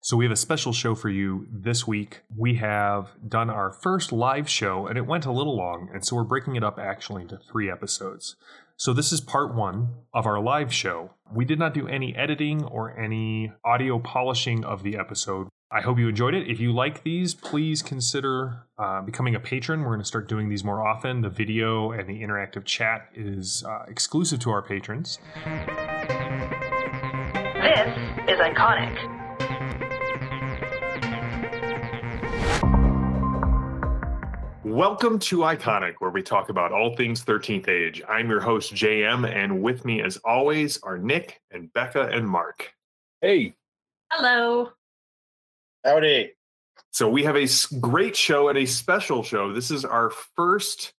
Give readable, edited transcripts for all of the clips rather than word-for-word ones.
So we have a special show for you this week. We have done our first live show, and it went a little long, and so we're breaking it up actually into 3 episodes. So this is part 1 of our live show. We did not do any editing or any audio polishing of the episode. I hope you enjoyed it. If you like these, please consider becoming a patron. We're going to start doing these more often. The video and the interactive chat is exclusive to our patrons. This is Iconic. Welcome to Iconic, where we talk about all things 13th Age. I'm your host, JM, and with me, as always, are Nick and Becca and Mark. Hey. Hello. Howdy. So we have a great show and a special show. This is our first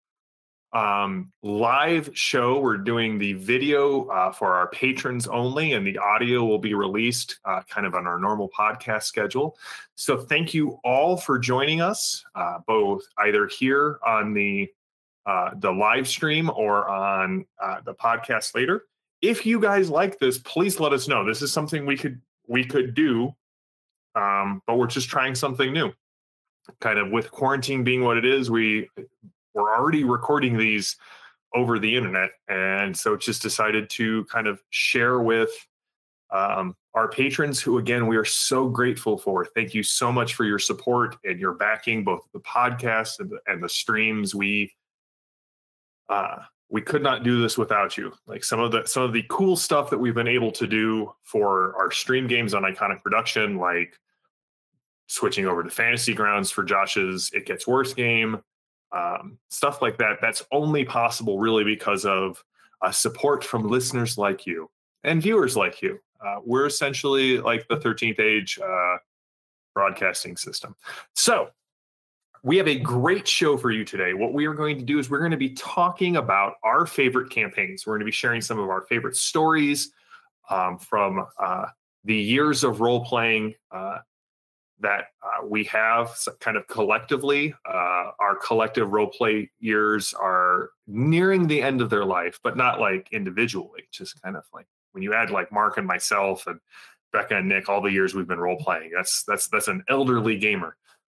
live show. We're doing the video for our patrons only, and the audio will be released kind of on our normal podcast schedule. So thank you all for joining us, both either here on the live stream or on the podcast later. If you guys like this, please let us know. This is something we could do, but we're just trying something new. Kind of with quarantine being what it is, we're already recording these over the internet, and so just decided to kind of share with our patrons, who, again, we are so grateful for. Thank you so much for your support and your backing, both the podcast and the streams. We could not do this without you. Like some of the cool stuff that we've been able to do for our stream games on Iconic Production, like switching over to Fantasy Grounds for Josh's It Gets Worse game, stuff like that. That's only possible really because of support from listeners like you and viewers like you. We're essentially like the 13th Age broadcasting system. So we have a great show for you today. What we are going to do is we're going to be talking about our favorite campaigns. We're going to be sharing some of our favorite stories from the years of role-playing that we have kind of collectively. Our collective role-play years are nearing the end of their life, but not like individually, just kind of like when you add like Mark and myself and Becca and Nick, all the years we've been role-playing, that's an elderly gamer.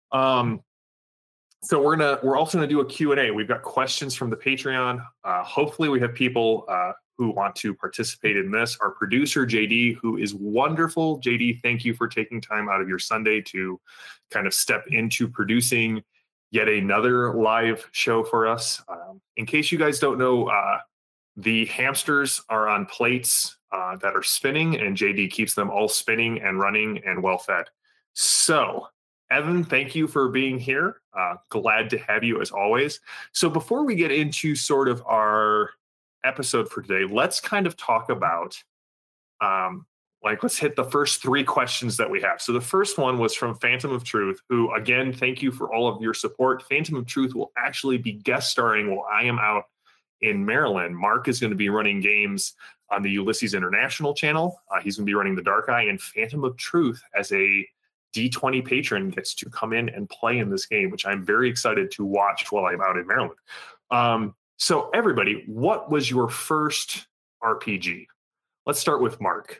So we're also gonna do a Q&A. We've got questions from the Patreon. Hopefully we have people who want to participate in this. Our producer, JD, who is wonderful. JD, thank you for taking time out of your Sunday to kind of step into producing yet another live show for us. In case you guys don't know, the hamsters are on plates that are spinning, and JD keeps them all spinning and running and well-fed. So, Evan, thank you for being here. Glad to have you as always. So before we get into sort of our episode for today, let's kind of talk about let's hit the first 3 questions that we have. So the first one was from Phantom of Truth, who, again, thank you for all of your support. Phantom of Truth will actually be guest starring while I am out in Maryland. Mark is going to be running games on the Ulysses International channel. He's going to be running the Dark Eye, and Phantom of Truth, as a D20 patron, gets to come in and play in this game, which I'm very excited to watch while I'm out in Maryland. So everybody, what was your first RPG? Let's start with Mark.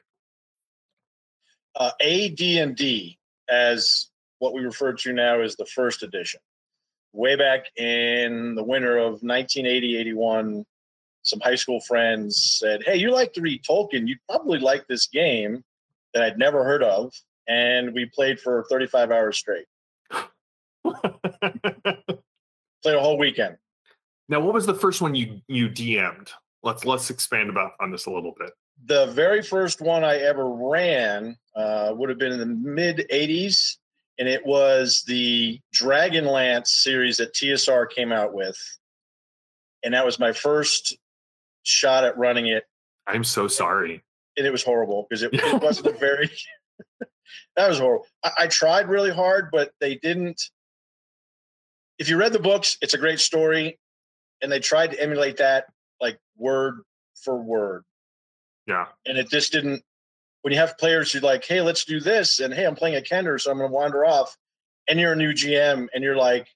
AD&D, as what we refer to now as the first edition. Way back in the winter of 1980-81, some high school friends said, hey, you like to read Tolkien, you'd probably like this game that I'd never heard of. And we played for 35 hours straight. Played a whole weekend. Now, what was the first one you DM'd? Let's expand on this a little bit. The very first one I ever ran would have been in the mid-'80s, and it was the Dragonlance series that TSR came out with. And that was my first shot at running it. I'm so sorry. And it was horrible because it wasn't a very... That was horrible. I tried really hard, but they didn't. If you read the books, it's a great story, and they tried to emulate that like word for word. Yeah. And it just didn't. When you have players who like, hey, let's do this, and hey, I'm playing a Kender, so I'm going to wander off, and you're a new GM, and you're like,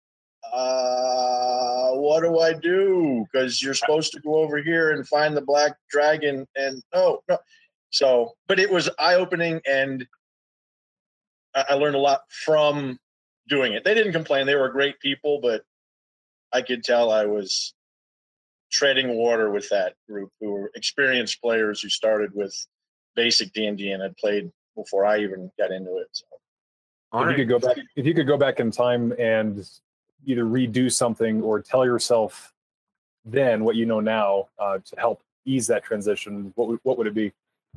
what do I do? Because you're supposed to go over here and find the black dragon, and no. So, but it was eye-opening, and I learned a lot from doing it. They didn't complain. They were great people, but I could tell I was treading water with that group who were experienced players who started with basic D&D and had played before I even got into it. So. If you could go back in time and either redo something or tell yourself then what you know now to help ease that transition, what would it be?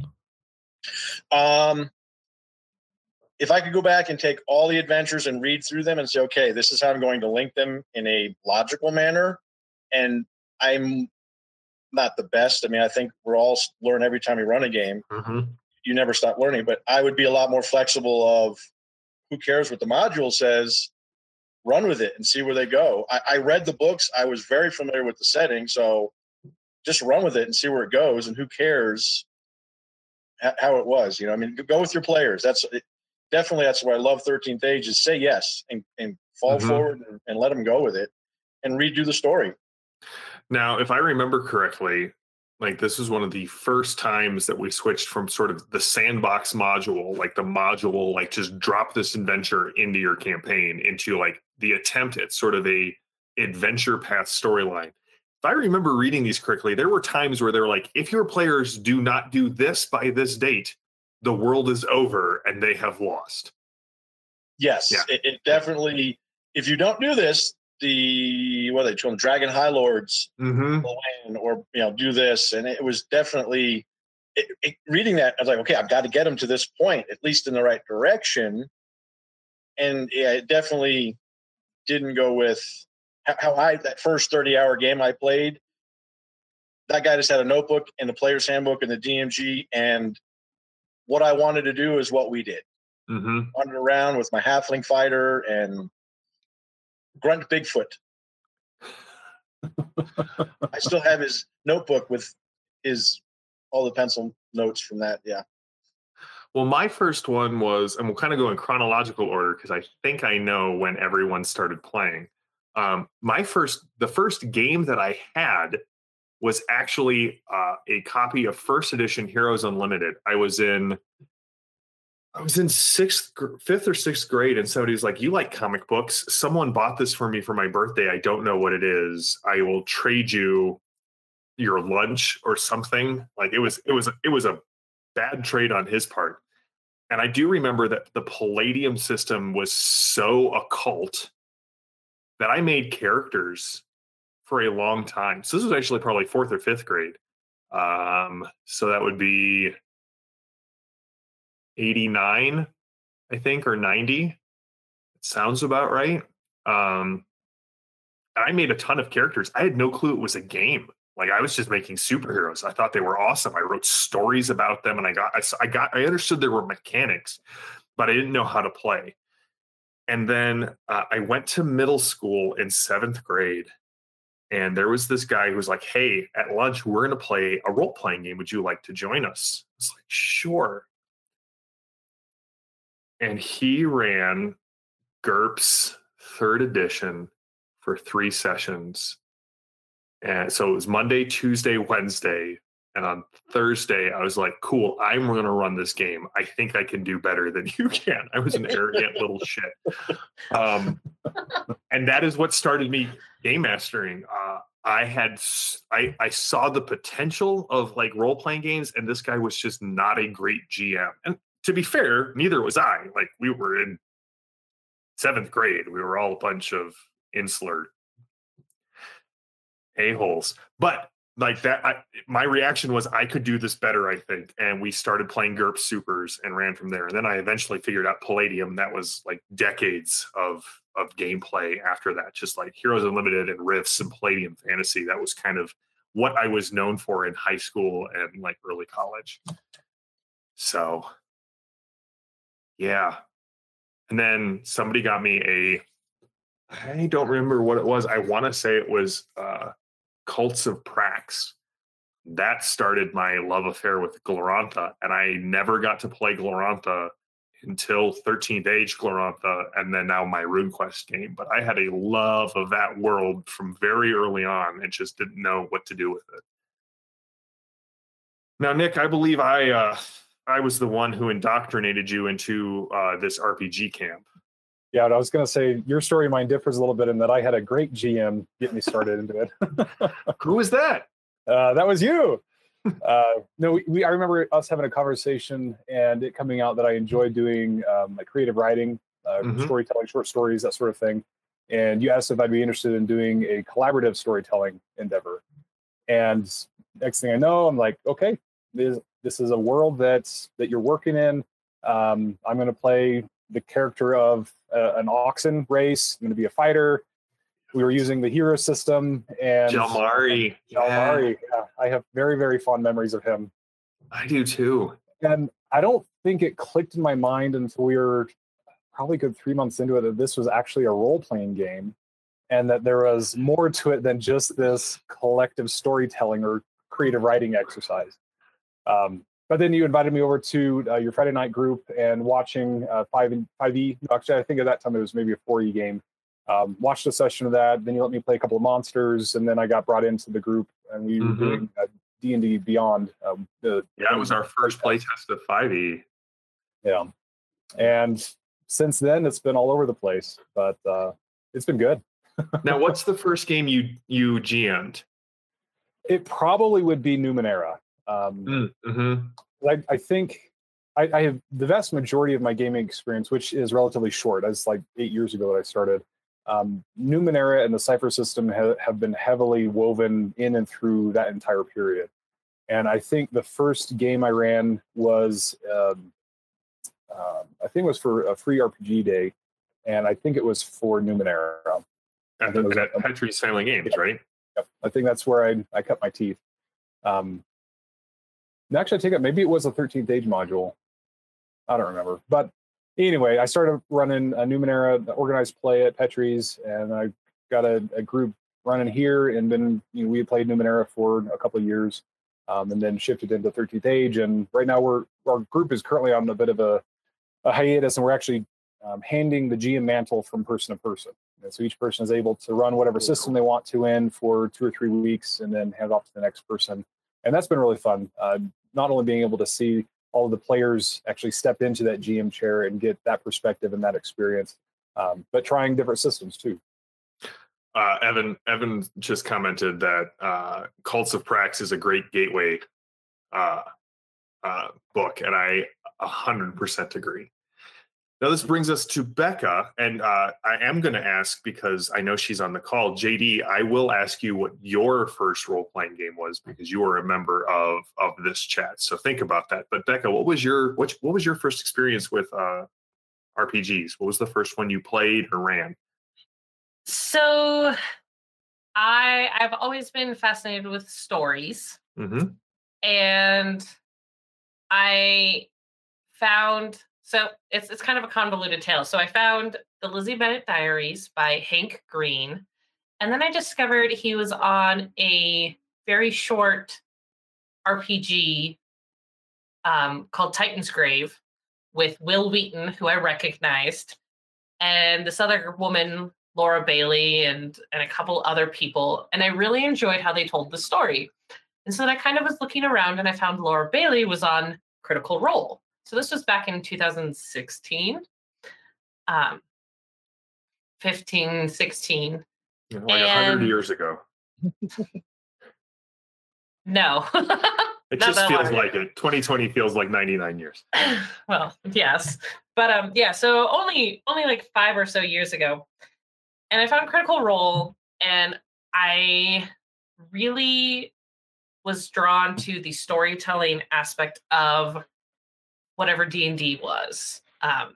If I could go back and take all the adventures and read through them and say, okay, this is how I'm going to link them in a logical manner. And I'm not the best. I mean, I think we're all learn every time you run a game. Mm-hmm. You never stop learning, but I would be a lot more flexible of who cares what the module says, run with it and see where they go. I read the books. I was very familiar with the setting. So just run with it and see where it goes. And who cares how it was, I mean, go with your players. Definitely that's why I love 13th Age is say yes and fall forward and let them go with it and redo the story. Now, if I remember correctly, like this was one of the first times that we switched from sort of the sandbox module, like the module, like just drop this adventure into your campaign, into like the attempt at sort of a adventure path storyline. If I remember reading these correctly, there were times where they're like, if your players do not do this by this date, the world is over and they have lost. Yes, yeah. It definitely, if you don't do this, the Dragon High Lords will win, or do this. And it was definitely reading that, I was like, okay, I've got to get them to this point, at least in the right direction. And yeah, it definitely didn't go with how that first 30-hour game I played. That guy just had a notebook and the player's handbook and the DMG, and what I wanted to do is what we did. Wandered around with my halfling fighter and Grunt Bigfoot. I still have his notebook with all the pencil notes from that. Yeah. Well, my first one was, and we'll kind of go in chronological order because I think I know when everyone started playing. The first game that I had was actually a copy of first edition Heroes Unlimited. I was in fifth or sixth grade, and somebody was like, "You like comic books? Someone bought this for me for my birthday. I don't know what it is. I will trade you your lunch or something." Like it was a bad trade on his part. And I do remember that the Palladium system was so occult that I made characters for a long time. So this was actually probably fourth or fifth grade. So that would be 89, I think, or 90. It sounds about right. I made a ton of characters. I had no clue it was a game. Like I was just making superheroes. I thought they were awesome. I wrote stories about them, and I understood there were mechanics, but I didn't know how to play. And then I went to middle school in 7th grade, and there was this guy who was like, "Hey, at lunch, we're going to play a role-playing game. Would you like to join us?" I was like, "Sure." And he ran GURPS 3rd edition for 3 sessions. And so it was Monday, Tuesday, Wednesday. And on Thursday, I was like, cool, I'm going to run this game. I think I can do better than you can. I was an arrogant little shit. And that is what started me game mastering. I saw the potential of like role-playing games, and this guy was just not a great GM. And to be fair, neither was I. Like we were in 7th grade. We were all a bunch of insular a-holes. But like that, my reaction was I could do this better, I think. And we started playing GURPS Supers and ran from there. And then I eventually figured out Palladium. That was like decades of gameplay after that. Just like Heroes Unlimited and Rifts and Palladium Fantasy. That was kind of what I was known for in high school and like early college. So, yeah. And then somebody got me I don't remember what it was. I want to say it was Cults of Prax. That started my love affair with Glorantha, and I never got to play Glorantha until 13th Age Glorantha, and then now my RuneQuest game. But I had a love of that world from very early on and just didn't know what to do with it. Now, Nick, I believe I I was the one who indoctrinated you into this RPG camp. Yeah, I was going to say your story, mine differs a little bit in that I had a great GM get me started into it. Who was that? That was you. No, I remember us having a conversation and it coming out that I enjoyed doing like creative writing, storytelling, short stories, that sort of thing. And you asked if I'd be interested in doing a collaborative storytelling endeavor. And next thing I know, I'm like, okay, this is a world that you're working in. I'm going to play the character of an oxen race. I'm going to be a fighter. We were using the hero system and Jalmari. Jalmari. Yeah, I have very, very fond memories of him. I do too. And I don't think it clicked in my mind until we were probably good 3 months into it that this was actually a role-playing game and that there was more to it than just this collective storytelling or creative writing exercise. But then you invited me over to your Friday night group and watching 5e. Actually, I think at that time it was maybe a 4e game. Watched a session of that. Then you let me play a couple of monsters, and then I got brought into the group, and we were doing D&D Beyond. It was our first playtest of 5e. Yeah, and since then it's been all over the place, but it's been good. Now, what's the first game you GM'd? It probably would be Numenera. I think I have the vast majority of my gaming experience, which is relatively short. It's like 8 years ago that I started. Numenera and the Cypher system have been heavily woven in and through that entire period. And I think the first game I ran was, I think it was for a free RPG day, and I think it was for Numenera. At Petrie's Family Games, right? Yep. I think that's where I cut my teeth. Actually, I take it, maybe it was a 13th Age module. I don't remember. But anyway, I started running a Numenera organized play at Petrie's, and I got a group running here, and then we had played Numenera for a couple of years, and then shifted into 13th Age. And right now, our group is currently on a bit of a hiatus, and we're actually handing the GM mantle from person to person. And so each person is able to run whatever system they want to in for 2 or 3 weeks, and then hand it off to the next person. And that's been really fun. Not only being able to see all of the players actually step into that GM chair and get that perspective and that experience, but trying different systems too. Evan just commented that Cults of Prax is a great gateway book, and I 100% agree. Now, this brings us to Becca, and I am going to ask, because I know she's on the call, JD, I will ask you what your first role-playing game was, because you were a member of this chat. So think about that. But Becca, what was your first experience with RPGs? What was the first one you played or ran? So I've always been fascinated with stories. And I found... So it's kind of a convoluted tale. So I found the Lizzie Bennet Diaries by Hank Green. And then I discovered he was on a very short RPG called Titan's Grave with Will Wheaton, who I recognized, and this other woman, Laura Bailey, and a couple other people. And I really enjoyed how they told the story. And so then I kind of was looking around, and I found Laura Bailey was on Critical Role. So this was back in 2016, 15, 16. Like 100 years ago. No. It just feels like it. 2020 feels like 99 years. Well, yes. But so only like 5 or so years ago. And I found Critical Role, and I really was drawn to the storytelling aspect of whatever D&D was. I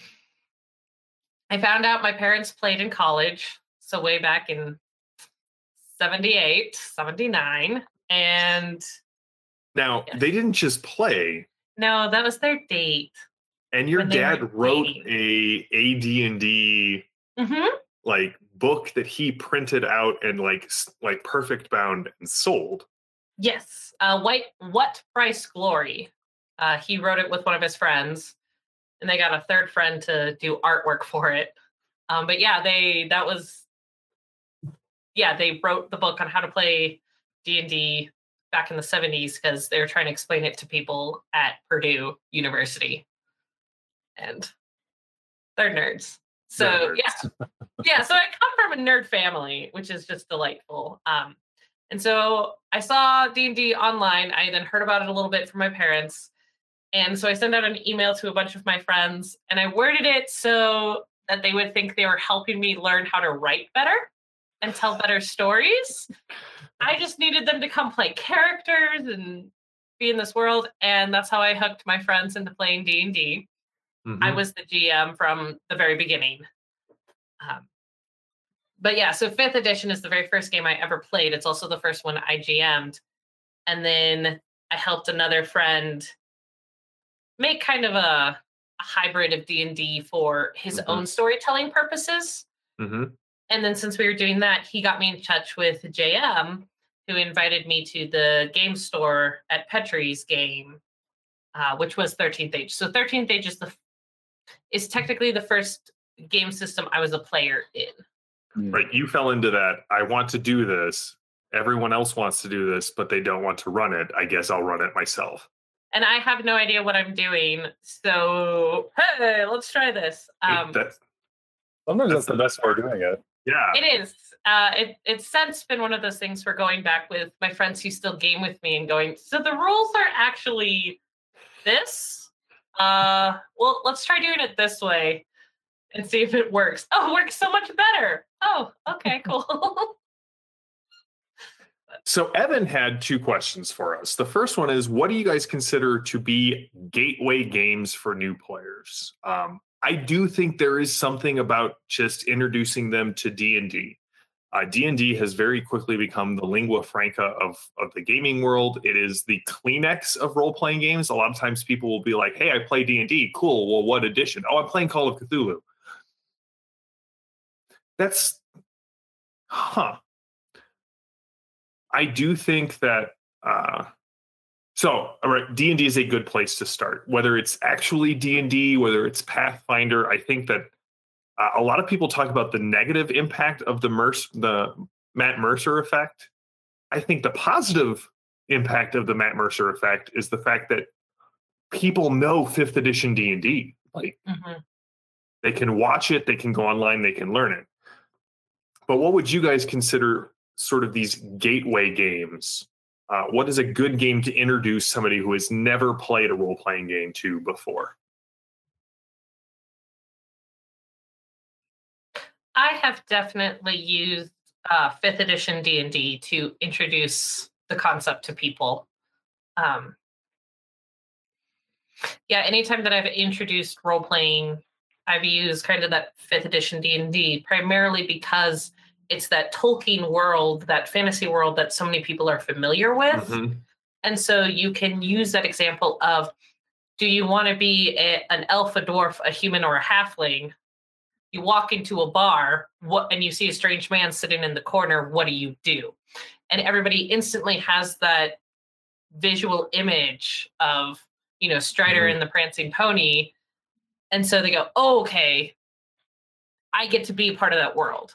found out my parents played in college, so way back in 78, 79. And now, they didn't just play. No, that was their date. And your dad wrote a AD&D like book that he printed out and like perfect bound and sold. Yes. What Price Glory? He wrote it with one of his friends, and they got a third friend to do artwork for it. But yeah, they wrote the book on how to play D&D back in the 70s because they were trying to explain it to people at Purdue University. And they're nerds. So They're nerds. Yeah. So I come from a nerd family, which is just delightful. And so I saw D&D online. I then heard about it a little bit from my parents. And so I sent out an email to a bunch of my friends, and I worded it so that they would think they were helping me learn how to write better and tell better stories. I just needed them to come play characters and be in this world. And that's how I hooked my friends into playing D&D. Mm-hmm. I was the GM from the very beginning. But yeah, so 5th edition is the very first game I ever played. It's also the first one I GM'd. And then I helped another friend make kind of a hybrid of D&D for his own storytelling purposes. Mm-hmm. And then since we were doing that, he got me in touch with JM, who invited me to the game store at Petrie's game, which was 13th Age. So 13th Age is technically the first game system I was a player in. Right. You fell into that. I want to do this. Everyone else wants to do this, but they don't want to run it. I guess I'll run it myself. And I have no idea what I'm doing. So, hey, let's try this. Sometimes that's the best way of doing it. Yeah. It is. It's since been one of those things for going back with my friends who still game with me and going, so the rules are actually this? Well, let's try doing it this way and see if it works. Oh, it works so much better. Oh, okay, cool. So Evan had 2 questions for us. The first one is, what do you guys consider to be gateway games for new players? I do think there is something about just introducing them to D&D. D&D has very quickly become the lingua franca of the gaming world. It is the Kleenex of role-playing games. A lot of times people will be like, hey, I play D&D. Cool. Well, what edition? Oh, I'm playing Call of Cthulhu. That's, I do think that, all right, D&D is a good place to start. Whether it's actually D&D, whether it's Pathfinder, I think that a lot of people talk about the negative impact of the Matt Mercer effect. I think the positive impact of the Matt Mercer effect is the fact that people know 5th edition D&D. Like, they can watch it, they can go online, they can learn it. But what would you guys consider sort of these gateway games? What is a good game to introduce somebody who has never played a role-playing game to before? I have definitely used 5th edition D&D to introduce the concept to people. Anytime that I've introduced role-playing, I've used kind of that 5th edition D&D, primarily because it's that Tolkien world, that fantasy world that so many people are familiar with. Mm-hmm. And so you can use that example of, do you want to be an elf, a dwarf, a human, or a halfling? You walk into a bar and you see a strange man sitting in the corner. What do you do? And everybody instantly has that visual image of, Strider and the Prancing Pony. And so they go, oh, okay, I get to be a part of that world.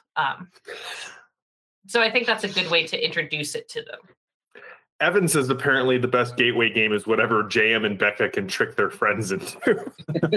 So I think that's a good way to introduce it to them. Evan says apparently the best gateway game is whatever JM and Becca can trick their friends into.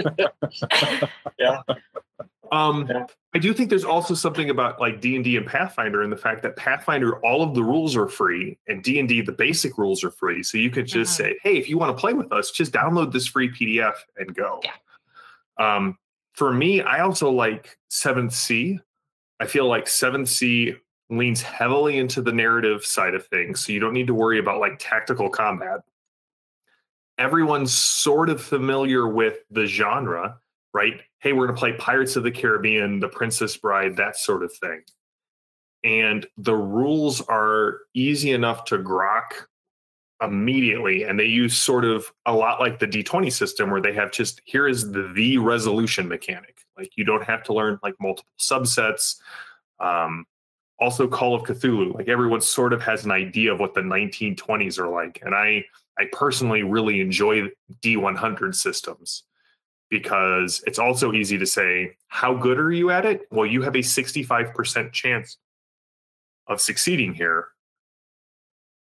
Yeah. I do think there's also something about like D&D and Pathfinder and the fact that Pathfinder, all of the rules are free, and D&D, the basic rules are free. So you could just say, hey, if you want to play with us, just download this free PDF and go. Yeah. For me, I also like 7th Sea. I feel like 7th Sea leans heavily into the narrative side of things, so you don't need to worry about like tactical combat. Everyone's sort of familiar with the genre, right? Hey, we're going to play Pirates of the Caribbean, The Princess Bride, that sort of thing. And the rules are easy enough to grok immediately, and they use sort of a lot like the D20 system where they have just, here is the resolution mechanic. Like, you don't have to learn like multiple subsets. Also Call of Cthulhu, like everyone sort of has an idea of what the 1920s are like. And I personally really enjoy D100 systems because it's also easy to say, how good are you at it? Well, you have a 65% chance of succeeding here.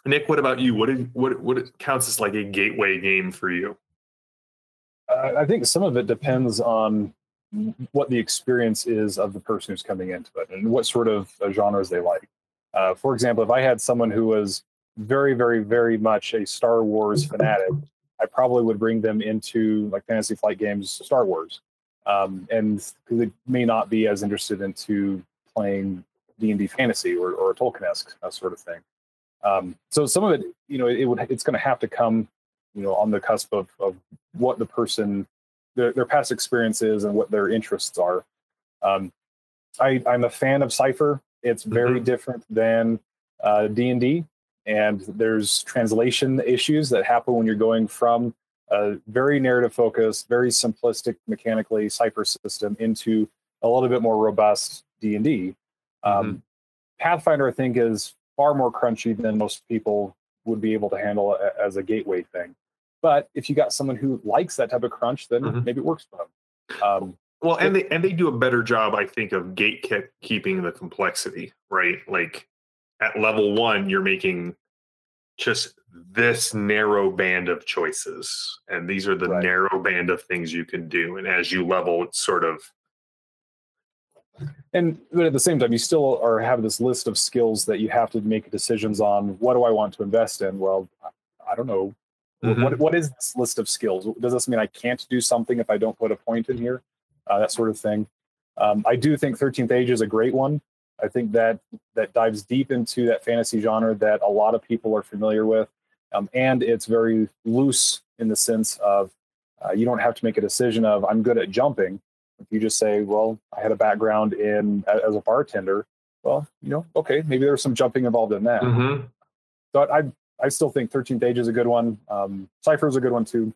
Nick, what about you? What counts as like a gateway game for you? I think some of it depends on what the experience is of the person who's coming into it and what sort of genres they like. For example, if I had someone who was very, very, very much a Star Wars fanatic, I probably would bring them into like Fantasy Flight Games, Star Wars, and who they may not be as interested into playing D&D fantasy or Tolkien-esque sort of thing. So some of it, it's going to have to come, on the cusp of what the person, their past experiences and what their interests are. I'm a fan of Cypher. It's very different than D&D, and there's translation issues that happen when you're going from a very narrative focused, very simplistic mechanically Cypher system into a little bit more robust D&D. Pathfinder, I think, is far more crunchy than most people would be able to handle as a gateway thing. But if you got someone who likes that type of crunch, then maybe it works for them. Well, and they do a better job, I think, of gatekeeping the complexity, right? Like at level 1, you're making just this narrow band of choices, and these are the narrow band of things you can do. And as you level, it's sort of. But at the same time, you still have this list of skills that you have to make decisions on. What do I want to invest in? Well, I don't know. What is this list of skills? Does this mean I can't do something if I don't put a point in here? That sort of thing. I do think 13th Age is a great one. I think that dives deep into that fantasy genre that a lot of people are familiar with. And it's very loose in the sense of you don't have to make a decision of I'm good at jumping. If you just say, well, I had a background as a bartender, well, okay, maybe there's some jumping involved in that. So I still think 13th Age is a good one. Cypher is a good one too.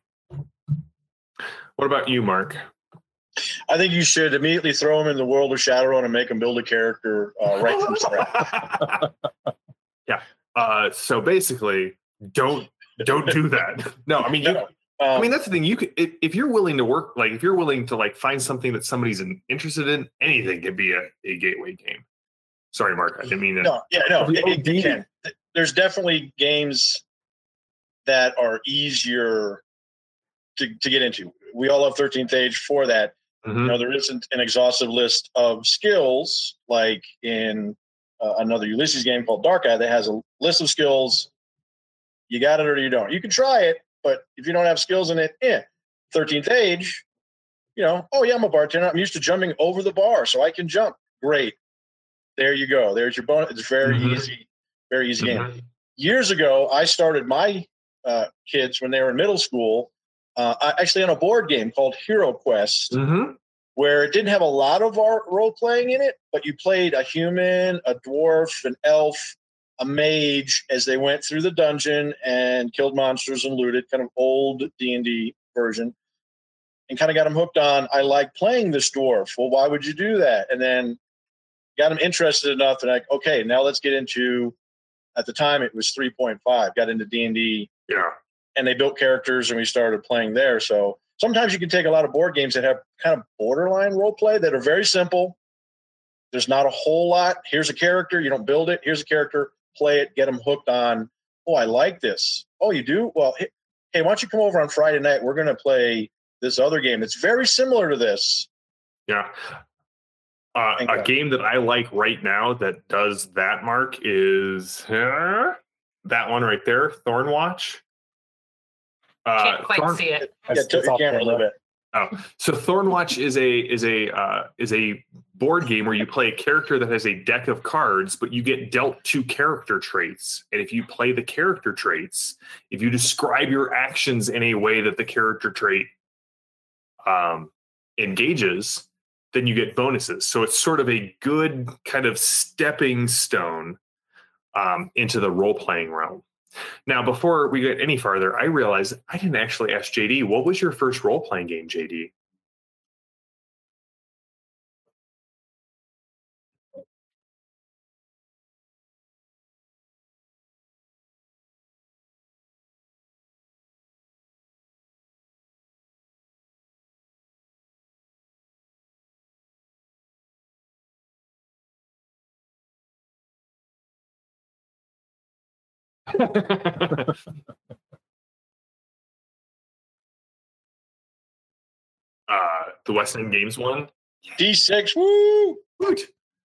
What about you, Mark? I think you should immediately throw him in the world of Shadowrun and make him build a character right from scratch. Yeah. So basically, don't do that. No, I mean, that's the thing. You could, if you're willing to work, like if you're willing to like find something that somebody's interested in, anything could be a gateway game. Sorry, Mark, I didn't mean that. It can. There's definitely games that are easier to get into. We all have 13th Age for that. There isn't an exhaustive list of skills like in another Ulysses game called Dark Eye that has a list of skills. You got it or you don't. You can try it, but if you don't have skills in it, 13th Age, I'm a bartender. I'm used to jumping over the bar, so I can jump. Great. There you go. There's your bonus. It's very easy game. Years ago, I started my kids when they were in middle school, actually on a board game called Hero Quest, where it didn't have a lot of role playing in it, but you played a human, a dwarf, an elf, a mage as they went through the dungeon and killed monsters and looted, kind of old D&D version, and kind of got them hooked on, I like playing this dwarf. Well, why would you do that? And then got them interested enough to like, okay, now let's get into, at the time it was 3.5, got into D&D. Yeah. And they built characters and we started playing there. So sometimes you can take a lot of board games that have kind of borderline role play that are very simple. There's not a whole lot. Here's a character. You don't build it. Here's a character. Play it. Get them hooked on. Oh, I like this. Oh, you do? Well, hey, why don't you come over on Friday night? We're going to play this other game. It's very similar to this. Yeah. A game that I like right now that does that, Mark, is that one right there, Thornwatch. Can't quite see it. Tilt your camera a little bit. Oh, so Thornwatch is a board game where you play a character that has a deck of cards, but you get dealt 2 character traits. And if you play the character traits, if you describe your actions in a way that the character trait engages, then you get bonuses. So it's sort of a good kind of stepping stone into the role-playing realm. Now, before we get any farther, I realized I didn't actually ask JD, what was your first role-playing game, JD? The West End Games one. D6, woo! Woot.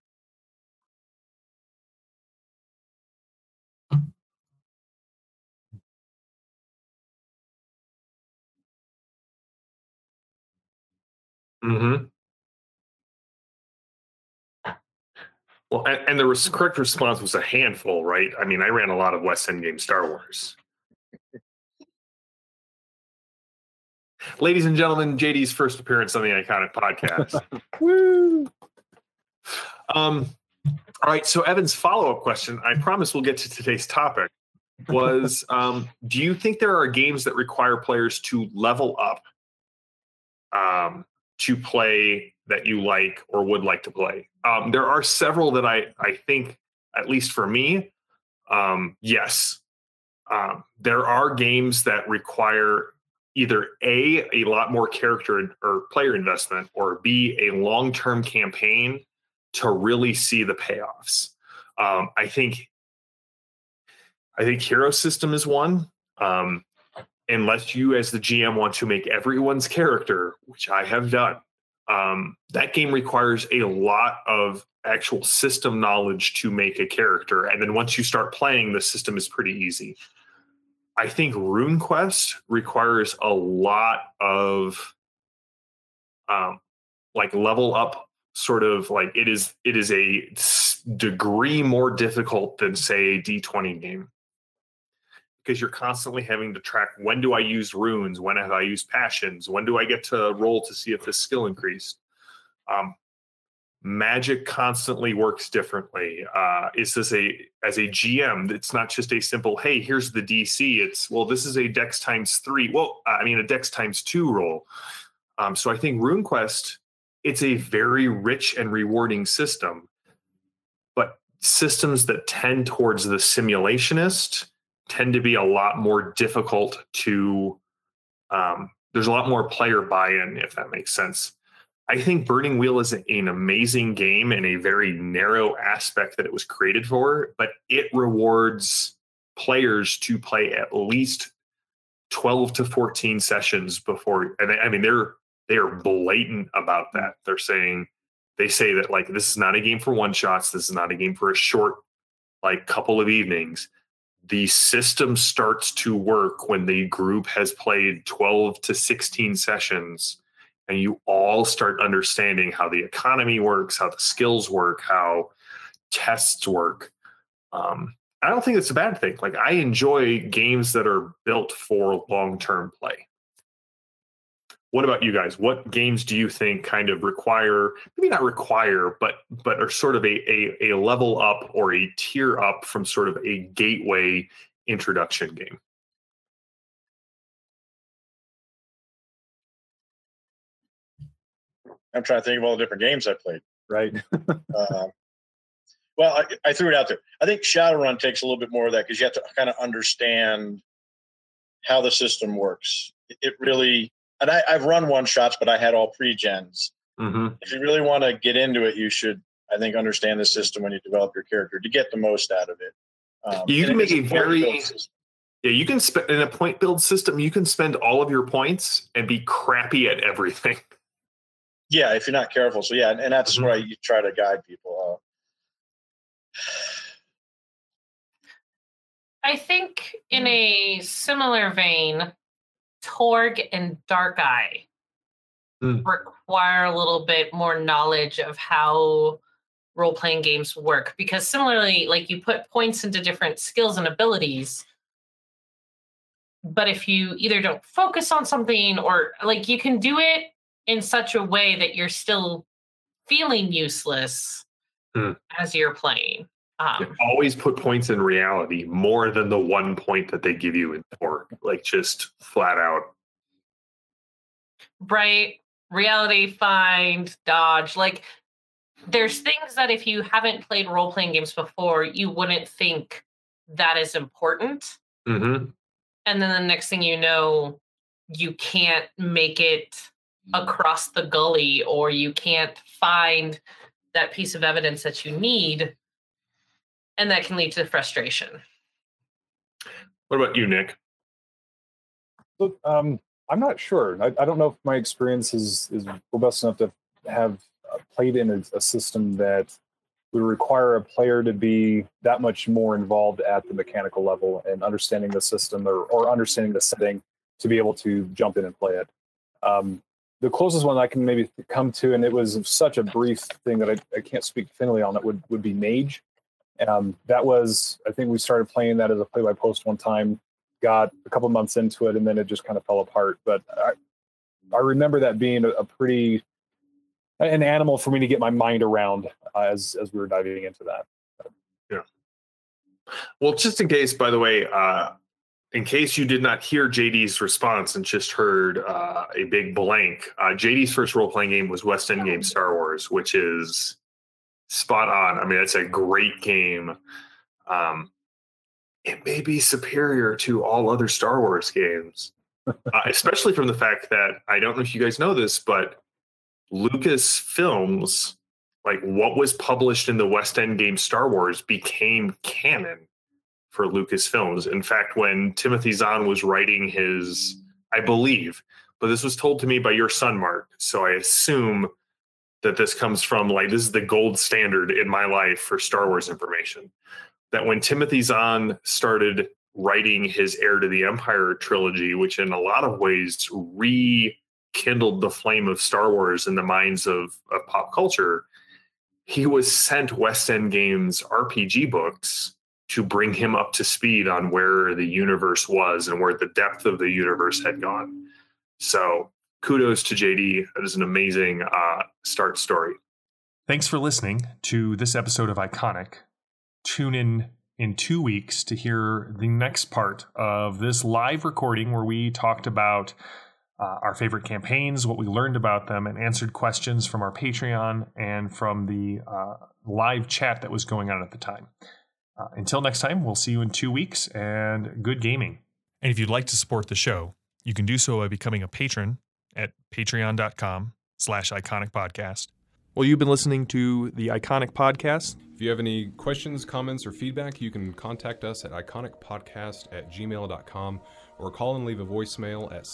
Mm-hmm. Well, and the correct response was a handful, right? I mean, I ran a lot of West End Games Star Wars. Ladies and gentlemen, JD's first appearance on the Iconic Podcast. Woo! All right, so Evan's follow-up question, I promise we'll get to today's topic, was do you think there are games that require players to level up to play that you like or would like to play? There are several that I think, at least for me, yes. There are games that require either A, a lot more character or player investment, or B, a long-term campaign to really see the payoffs. I think Hero System is one. Unless you as the GM want to make everyone's character, which I have done, that game requires a lot of actual system knowledge to make a character. And then once you start playing, the system is pretty easy. I think RuneQuest requires a lot of like level up, sort of like it is a degree more difficult than, say, a D20 game, because you're constantly having to track, when do I use runes? When have I used passions? When do I get to roll to see if this skill increased? Magic constantly works differently. As a GM, it's not just a simple, hey, here's the DC. It's, well, this is a Dex times 3. Well, a Dex times 2 roll. So I think RuneQuest, it's a very rich and rewarding system, but systems that tend towards the simulationist tend to be a lot more difficult to, there's a lot more player buy-in, if that makes sense. I think Burning Wheel is an amazing game in a very narrow aspect that it was created for, but it rewards players to play at least 12 to 14 sessions before. And I mean, they are blatant about that. They say that, like, this is not a game for one shots. This is not a game for a short, like, couple of evenings. The system starts to work when the group has played 12 to 16 sessions, and you all start understanding how the economy works, how the skills work, how tests work. I don't think it's a bad thing. Like, I enjoy games that are built for long-term play. What about you guys? What games do you think kind of require, maybe not require, but are sort of a level up or a tier up from sort of a gateway introduction game? I'm trying to think of all the different games I played. Right. Well, I threw it out there. I think Shadowrun takes a little bit more of that, because you have to kind of understand how the system works. It really, and I've run one shots, but I had all pre-gens. Mm-hmm. If you really want to get into it, you should, I think, understand the system when you develop your character to get the most out of it. You can make a very, you can spend in a point build system. You can spend all of your points and be crappy at everything. Yeah, if you're not careful. So yeah, and that's why you try to guide people. I think in a similar vein, Torg and Dark Eye require a little bit more knowledge of how role-playing games work, because similarly, like, you put points into different skills and abilities, but if you either don't focus on something, or, like, you can do it in such a way that you're still feeling useless as you're playing. Always put points in reality more than the 1 point that they give you in Torg, like, just flat out. Right. Reality, find, dodge. Like, there's things that if you haven't played role-playing games before, you wouldn't think that is important. Mm-hmm. And then the next thing you know, you can't make it across the gully, or you can't find that piece of evidence that you need, and that can lead to frustration. What about you, Nick? So, I'm not sure. I don't know if my experience is robust enough to have played in a system that would require a player to be that much more involved at the mechanical level and understanding the system or understanding the setting to be able to jump in and play it. The closest one I can maybe come to, and it was such a brief thing that I can't speak definitively on it, would be Mage. That was, I think we started playing that as a play-by-post one time, got a couple months into it, and then it just kind of fell apart. But I remember that being an animal for me to get my mind around as we were diving into that. Yeah. Well, just in case, by the way, in case you did not hear JD's response and just heard a big blank, JD's first role-playing game was West End Game Star Wars, which is spot on. I mean, it's a great game. It may be superior to all other Star Wars games, especially from the fact that, I don't know if you guys know this, but Lucasfilms, like what was published in the West End game Star Wars, became canon for Lucasfilms. In fact, when Timothy Zahn was writing his, I believe, but this was told to me by your son, Mark, so I assume that this comes from, like, this is the gold standard in my life for Star Wars information, that when Timothy Zahn started writing his Heir to the Empire trilogy, which in a lot of ways rekindled the flame of Star Wars in the minds of pop culture, he was sent West End Games RPG books to bring him up to speed on where the universe was and where the depth of the universe had gone. So kudos to JD. That is an amazing start story. Thanks for listening to this episode of Iconic. Tune in 2 weeks to hear the next part of this live recording where we talked about our favorite campaigns, what we learned about them, and answered questions from our Patreon and from the live chat that was going on at the time. Until next time, we'll see you in 2 weeks, and good gaming. And if you'd like to support the show, you can do so by becoming a patron at patreon.com/iconicpodcast. Well, you've been listening to the Iconic Podcast. If you have any questions, comments, or feedback, you can contact us at iconicpodcast@gmail.com or call and leave a voicemail at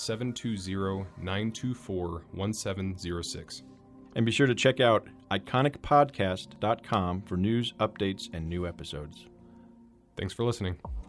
720-924-1706. And be sure to check out iconicpodcast.com for news, updates, and new episodes. Thanks for listening.